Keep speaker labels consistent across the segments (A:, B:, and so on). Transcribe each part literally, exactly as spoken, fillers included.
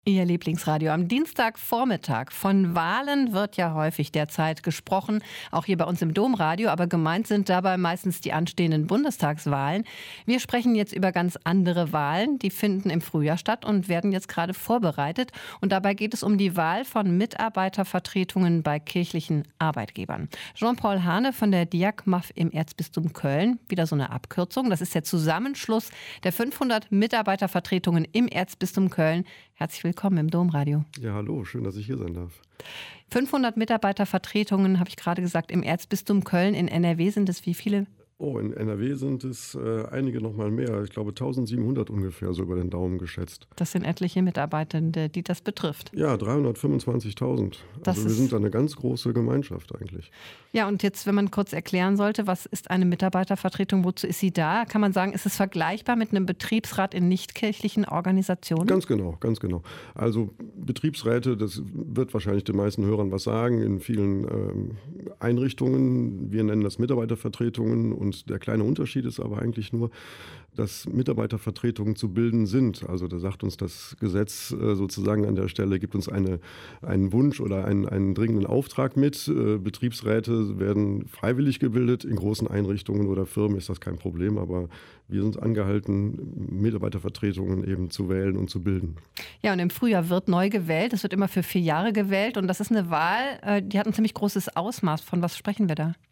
A: Ihr Lieblingsradio am Dienstagvormittag. Von Wahlen wird ja häufig derzeit gesprochen, auch hier bei uns im Domradio, aber gemeint sind dabei meistens die anstehenden Bundestagswahlen. Wir sprechen jetzt über ganz andere Wahlen, die finden im Frühjahr statt und werden jetzt gerade vorbereitet. Und dabei geht es um die Wahl von Mitarbeitervertretungen bei kirchlichen Arbeitgebern. Jean-Paul Hane von der Diakmaf im Erzbistum Köln, wieder so eine Abkürzung. Das ist der Zusammenschluss der fünfhundert Mitarbeitervertretungen im Erzbistum Köln. Herzlich willkommen im Domradio.
B: Ja, hallo, schön, dass ich hier sein darf.
A: fünfhundert Mitarbeitervertretungen, habe ich gerade gesagt, im Erzbistum Köln. In N R W sind es wie viele?
B: Oh, in N R W sind es äh, einige noch mal mehr. Ich glaube eintausendsiebenhundert ungefähr, so über den Daumen geschätzt.
A: Das sind etliche Mitarbeitende, die das betrifft.
B: Ja, dreihundertfünfundzwanzigtausend. Also wir sind eine ganz große Gemeinschaft eigentlich.
A: Ja, und jetzt, wenn man kurz erklären sollte, was ist eine Mitarbeitervertretung, wozu ist sie da? Kann man sagen, ist es vergleichbar mit einem Betriebsrat in nichtkirchlichen Organisationen?
B: Ganz genau, ganz genau. Also Betriebsräte, das wird wahrscheinlich den meisten Hörern was sagen, in vielen ähm, Einrichtungen. Wir nennen das Mitarbeitervertretungen. Und der kleine Unterschied ist aber eigentlich nur, dass Mitarbeitervertretungen zu bilden sind. Also da sagt uns das Gesetz äh, sozusagen an der Stelle, gibt uns eine, einen Wunsch oder einen, einen dringenden Auftrag mit. Äh, Betriebsräte werden freiwillig gebildet. In großen Einrichtungen oder Firmen ist das kein Problem. Aber wir sind angehalten, Mitarbeitervertretungen eben zu wählen und zu bilden.
A: Ja, und im Frühjahr wird neu gewählt. Es wird immer für vier Jahre gewählt. Und das ist eine Wahl, äh, die hat ein ziemlich großes Ausmaß. Von was sprechen wir da?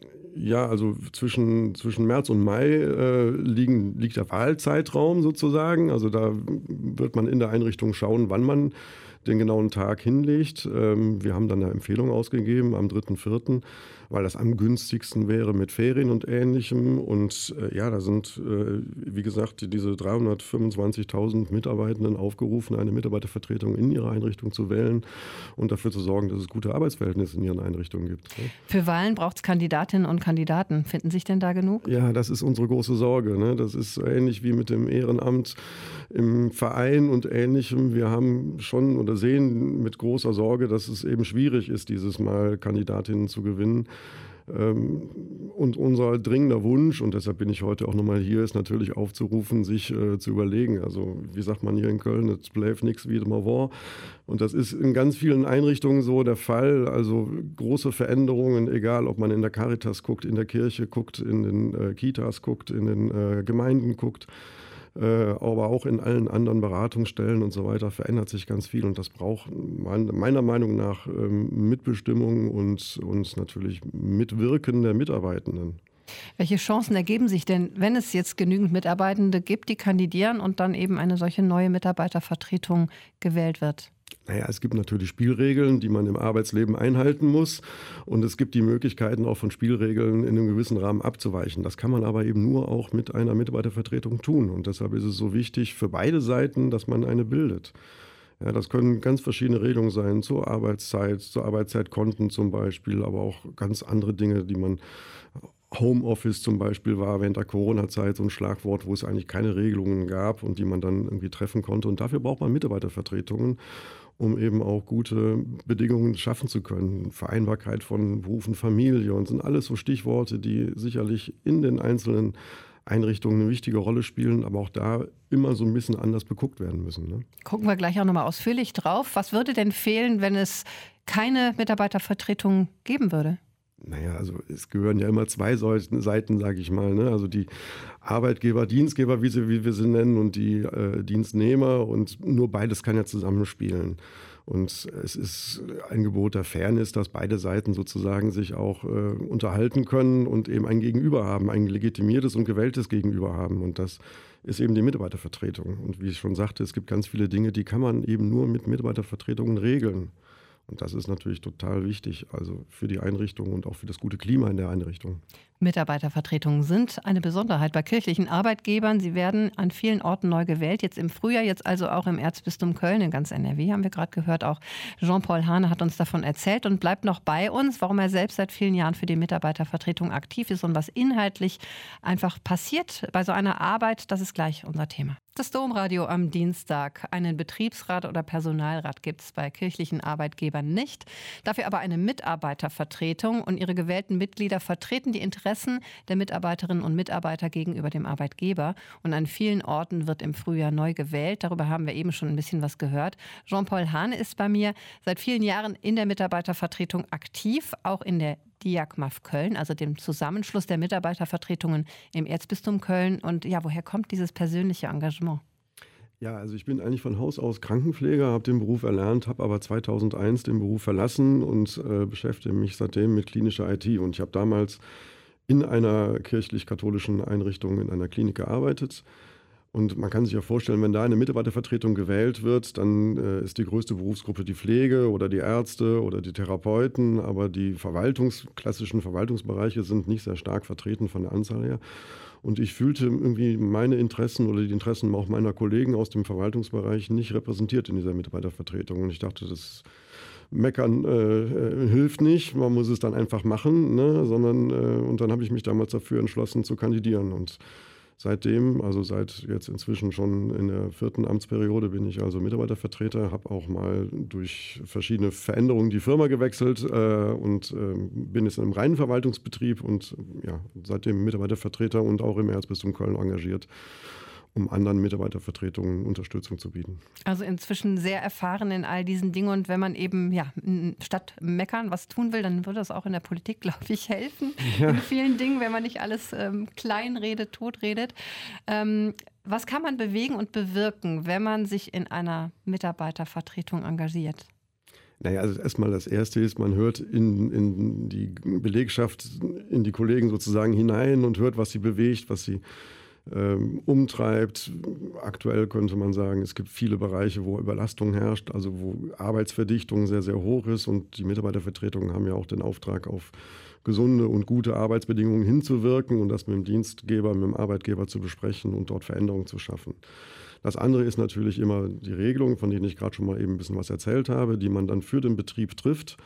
B: Ja, also zwischen, zwischen März und Mai äh, liegen, liegt der Wahlzeitraum sozusagen. Also da wird man in der Einrichtung schauen, wann man den genauen Tag hinlegt. Ähm, wir haben dann eine Empfehlung ausgegeben am dritten vierten, weil das am günstigsten wäre mit Ferien und Ähnlichem. Und äh, ja, da sind, äh, wie gesagt, diese dreihundertfünfundzwanzigtausend Mitarbeitenden aufgerufen, eine Mitarbeitervertretung in ihrer Einrichtung zu wählen und dafür zu sorgen, dass es gute Arbeitsverhältnisse in ihren Einrichtungen gibt. Ne?
A: Für Wahlen braucht es Kandidatinnen und Kandidaten. Finden sich denn da genug?
B: Ja, das ist unsere große Sorge. Ne? Das ist ähnlich wie mit dem Ehrenamt im Verein und Ähnlichem. Wir haben schon oder sehen mit großer Sorge, dass es eben schwierig ist, dieses Mal Kandidatinnen zu gewinnen. Und unser dringender Wunsch, und deshalb bin ich heute auch nochmal hier, ist natürlich aufzurufen, sich äh, zu überlegen. Also wie sagt man hier in Köln, es bleibt nichts wie immer war. Und das ist in ganz vielen Einrichtungen so der Fall. Also große Veränderungen, egal ob man in der Caritas guckt, in der Kirche guckt, in den äh, Kitas guckt, in den äh, Gemeinden guckt. Aber auch in allen anderen Beratungsstellen und so weiter verändert sich ganz viel. Und das braucht meiner Meinung nach Mitbestimmung und, und natürlich Mitwirken der Mitarbeitenden.
A: Welche Chancen ergeben sich denn, wenn es jetzt genügend Mitarbeitende gibt, die kandidieren und dann eben eine solche neue Mitarbeitervertretung gewählt wird?
B: Naja, es gibt natürlich Spielregeln, die man im Arbeitsleben einhalten muss. Und es gibt die Möglichkeiten, auch von Spielregeln in einem gewissen Rahmen abzuweichen. Das kann man aber eben nur auch mit einer Mitarbeitervertretung tun. Und deshalb ist es so wichtig für beide Seiten, dass man eine bildet. Ja, das können ganz verschiedene Regelungen sein, zur Arbeitszeit, zur Arbeitszeitkonten zum Beispiel, aber auch ganz andere Dinge, die man... Homeoffice zum Beispiel war während der Corona-Zeit so ein Schlagwort, wo es eigentlich keine Regelungen gab und die man dann irgendwie treffen konnte. Und dafür braucht man Mitarbeitervertretungen, um eben auch gute Bedingungen schaffen zu können. Vereinbarkeit von Beruf und Familie und sind alles so Stichworte, die sicherlich in den einzelnen Einrichtungen eine wichtige Rolle spielen, aber auch da immer so ein bisschen anders beguckt werden müssen. Ne?
A: Gucken wir gleich auch nochmal ausführlich drauf. Was würde denn fehlen, wenn es keine Mitarbeitervertretung geben würde?
B: Naja, also es gehören ja immer zwei Seiten, sage ich mal. Ne? Also die Arbeitgeber, Dienstgeber, wie, sie, wie wir sie nennen, und die äh, Dienstnehmer. Und nur beides kann ja zusammenspielen. Und es ist ein Gebot der Fairness, dass beide Seiten sozusagen sich auch äh, unterhalten können und eben ein Gegenüber haben, ein legitimiertes und gewähltes Gegenüber haben. Und das ist eben die Mitarbeitervertretung. Und wie ich schon sagte, es gibt ganz viele Dinge, die kann man eben nur mit Mitarbeitervertretungen regeln. Und das ist natürlich total wichtig, also für die Einrichtung und auch für das gute Klima in der Einrichtung.
A: Mitarbeitervertretungen sind eine Besonderheit bei kirchlichen Arbeitgebern. Sie werden an vielen Orten neu gewählt. Jetzt im Frühjahr, jetzt also auch im Erzbistum Köln, in ganz N R W haben wir gerade gehört. Auch Jean-Paul Hane hat uns davon erzählt und bleibt noch bei uns, warum er selbst seit vielen Jahren für die Mitarbeitervertretung aktiv ist und was inhaltlich einfach passiert bei so einer Arbeit. Das ist gleich unser Thema. Das Domradio am Dienstag. Einen Betriebsrat oder Personalrat gibt es bei kirchlichen Arbeitgebern nicht. Dafür aber eine Mitarbeitervertretung und ihre gewählten Mitglieder vertreten die Interessen Interessen der Mitarbeiterinnen und Mitarbeiter gegenüber dem Arbeitgeber. Und an vielen Orten wird im Frühjahr neu gewählt. Darüber haben wir eben schon ein bisschen was gehört. Jean-Paul Hane ist bei mir seit vielen Jahren in der Mitarbeitervertretung aktiv, auch in der Diakmaf Köln, also dem Zusammenschluss der Mitarbeitervertretungen im Erzbistum Köln. Und ja, woher kommt dieses persönliche Engagement?
B: Ja, also ich bin eigentlich von Haus aus Krankenpfleger, habe den Beruf erlernt, habe aber zweitausendeins den Beruf verlassen und äh, beschäftige mich seitdem mit klinischer I T. Und ich habe damals in einer kirchlich-katholischen Einrichtung in einer Klinik gearbeitet. Und man kann sich ja vorstellen, wenn da eine Mitarbeitervertretung gewählt wird, dann äh, ist die größte Berufsgruppe die Pflege oder die Ärzte oder die Therapeuten. Aber die Verwaltungs-, klassischen Verwaltungsbereiche sind nicht sehr stark vertreten von der Anzahl her. Und ich fühlte irgendwie meine Interessen oder die Interessen auch meiner Kollegen aus dem Verwaltungsbereich nicht repräsentiert in dieser Mitarbeitervertretung. Und ich dachte, das Meckern äh, hilft nicht, man muss es dann einfach machen, ne? Sondern, äh, und dann habe ich mich damals dafür entschlossen zu kandidieren. Und seitdem, also seit jetzt inzwischen schon in der vierten Amtsperiode, bin ich also Mitarbeitervertreter, habe auch mal durch verschiedene Veränderungen die Firma gewechselt äh, und äh, bin jetzt in einem reinen Verwaltungsbetrieb und ja, seitdem Mitarbeitervertreter und auch im Erzbistum Köln engagiert, um anderen Mitarbeitervertretungen Unterstützung zu bieten.
A: Also inzwischen sehr erfahren in all diesen Dingen und wenn man eben ja statt meckern was tun will, dann würde das auch in der Politik, glaube ich, helfen. Ja. In vielen Dingen, wenn man nicht alles ähm, klein redet, tot redet. Ähm, was kann man bewegen und bewirken, wenn man sich in einer Mitarbeitervertretung engagiert?
B: Naja, also erstmal das Erste ist, man hört in, in die Belegschaft, in die Kollegen sozusagen hinein und hört, was sie bewegt, was sie Ähm, umtreibt. Aktuell könnte man sagen, es gibt viele Bereiche, wo Überlastung herrscht, also wo Arbeitsverdichtung sehr, sehr hoch ist und die Mitarbeitervertretungen haben ja auch den Auftrag, auf gesunde und gute Arbeitsbedingungen hinzuwirken und das mit dem Dienstgeber, mit dem Arbeitgeber zu besprechen und dort Veränderungen zu schaffen. Das andere ist natürlich immer die Regelung, von denen ich gerade schon mal eben ein bisschen was erzählt habe, die man dann für den Betrieb trifft.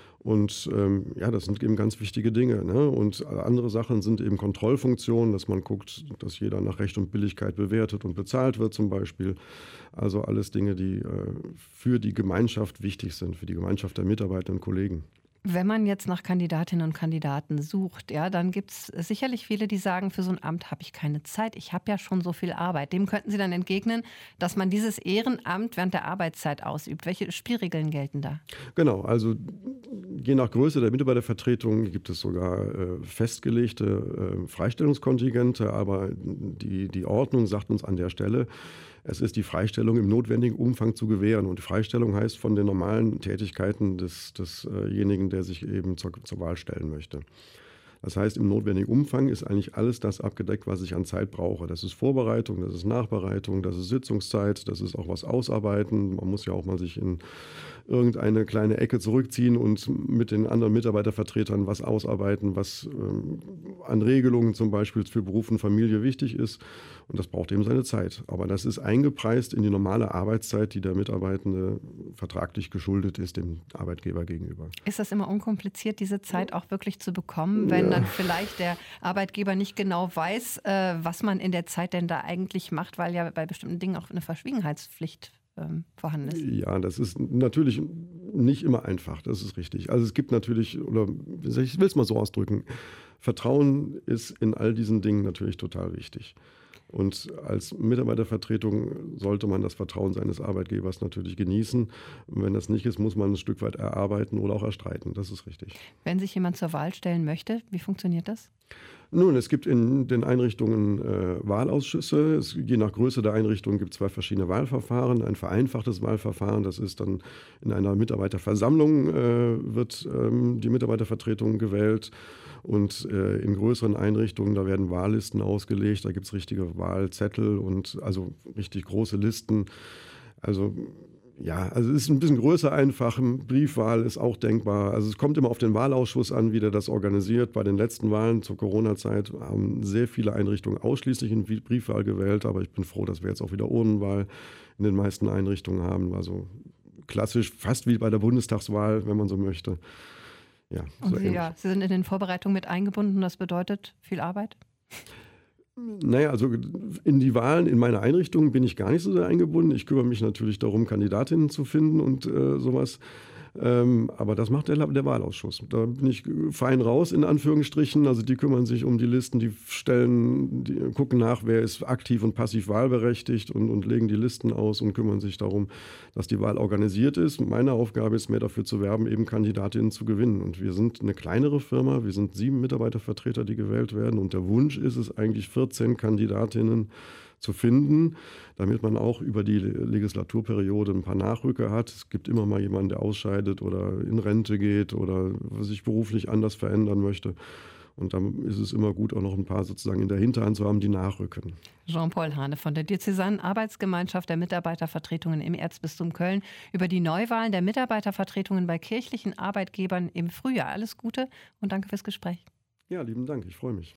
B: Und ähm, ja, das sind eben ganz wichtige Dinge. Ne? Und andere Sachen sind eben Kontrollfunktionen, dass man guckt, dass jeder nach Recht und Billigkeit bewertet und bezahlt wird zum Beispiel. Also alles Dinge, die äh, für die Gemeinschaft wichtig sind, für die Gemeinschaft der Mitarbeiter und Kollegen.
A: Wenn man jetzt nach Kandidatinnen und Kandidaten sucht, ja, dann gibt es sicherlich viele, die sagen, für so ein Amt habe ich keine Zeit, ich habe ja schon so viel Arbeit. Dem könnten Sie dann entgegnen, dass man dieses Ehrenamt während der Arbeitszeit ausübt. Welche Spielregeln gelten da?
B: Genau, also je nach Größe der Mitarbeitervertretung gibt es sogar äh, festgelegte äh, Freistellungskontingente, aber die, die Ordnung sagt uns an der Stelle, es ist die Freistellung im notwendigen Umfang zu gewähren. Und die Freistellung heißt von den normalen Tätigkeiten des, desjenigen, der sich eben zur, zur Wahl stellen möchte. Das heißt, im notwendigen Umfang ist eigentlich alles das abgedeckt, was ich an Zeit brauche. Das ist Vorbereitung, das ist Nachbereitung, das ist Sitzungszeit, das ist auch was ausarbeiten. Man muss ja auch mal sich in irgendeine kleine Ecke zurückziehen und mit den anderen Mitarbeitervertretern was ausarbeiten, was ähm, an Regelungen zum Beispiel für Beruf und Familie wichtig ist. Und das braucht eben seine Zeit. Aber das ist eingepreist in die normale Arbeitszeit, die der Mitarbeitende vertraglich geschuldet ist dem Arbeitgeber gegenüber.
A: Ist das immer unkompliziert, diese Zeit auch wirklich zu bekommen, wenn ja. dann vielleicht der Arbeitgeber nicht genau weiß, äh, was man in der Zeit denn da eigentlich macht, weil ja bei bestimmten Dingen auch eine Verschwiegenheitspflicht ähm, vorhanden ist?
B: Ja, das ist natürlich nicht immer einfach, das ist richtig. Also es gibt natürlich, oder ich will es mal so ausdrücken, Vertrauen ist in all diesen Dingen natürlich total wichtig. Und als Mitarbeitervertretung sollte man das Vertrauen seines Arbeitgebers natürlich genießen. Und wenn das nicht ist, muss man ein Stück weit erarbeiten oder auch erstreiten. Das ist richtig.
A: Wenn sich jemand zur Wahl stellen möchte, wie funktioniert das?
B: Nun, es gibt in den Einrichtungen äh, Wahlausschüsse. Es, je nach Größe der Einrichtung gibt es zwei verschiedene Wahlverfahren. Ein vereinfachtes Wahlverfahren, das ist dann in einer Mitarbeiterversammlung äh, wird ähm, die Mitarbeitervertretung gewählt. Und äh, in größeren Einrichtungen, da werden Wahllisten ausgelegt, da gibt es richtige Wahlzettel und also richtig große Listen. Also ja, also es ist ein bisschen größer einfach. Briefwahl ist auch denkbar. Also es kommt immer auf den Wahlausschuss an, wie der das organisiert. Bei den letzten Wahlen zur Corona-Zeit haben sehr viele Einrichtungen ausschließlich in Briefwahl gewählt. Aber ich bin froh, dass wir jetzt auch wieder Urnenwahl in den meisten Einrichtungen haben. Also klassisch, fast wie bei der Bundestagswahl, wenn man so möchte. Ja,
A: und
B: so
A: Sie, ja, Sie sind in den Vorbereitungen mit eingebunden. Das bedeutet viel Arbeit?
B: Naja, also in die Wahlen in meiner Einrichtung bin ich gar nicht so sehr eingebunden. Ich kümmere mich natürlich darum, Kandidatinnen zu finden und äh, sowas. Ähm, aber das macht der, der Wahlausschuss. Da bin ich fein raus, in Anführungsstrichen. Also die kümmern sich um die Listen, die stellen, die gucken nach, wer ist aktiv und passiv wahlberechtigt und, und legen die Listen aus und kümmern sich darum, dass die Wahl organisiert ist. Meine Aufgabe ist mehr dafür zu werben, eben Kandidatinnen zu gewinnen. Und wir sind eine kleinere Firma, wir sind sieben Mitarbeitervertreter, die gewählt werden. Und der Wunsch ist es eigentlich, vierzehn Kandidatinnen zu finden, damit man auch über die Legislaturperiode ein paar Nachrücker hat. Es gibt immer mal jemanden, der ausscheidet oder in Rente geht oder sich beruflich anders verändern möchte. Und dann ist es immer gut, auch noch ein paar sozusagen in der Hinterhand zu haben, die nachrücken.
A: Jean-Paul Hane von der Diözesanen Arbeitsgemeinschaft der Mitarbeitervertretungen im Erzbistum Köln über die Neuwahlen der Mitarbeitervertretungen bei kirchlichen Arbeitgebern im Frühjahr. Alles Gute und danke fürs Gespräch.
B: Ja, lieben Dank, ich freue mich.